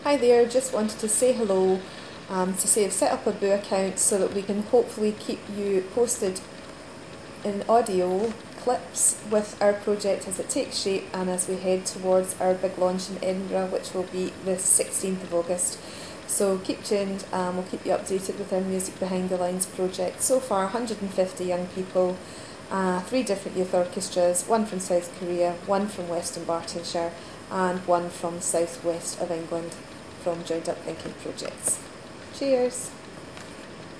Hi there, just wanted to say hello, to say I've set up a Boo account so that we can hopefully keep you posted in audio clips with our project as it takes shape and as we head towards our big launch in Edinburgh, which will be the 16th of August. So keep tuned, we'll keep you updated with our Music Behind the Lines project. So far 150 young people, 3 different youth orchestras, one from South Korea, one from Western Bartonshire and one from the southwest of England from Joined Up Thinking Projects. Cheers!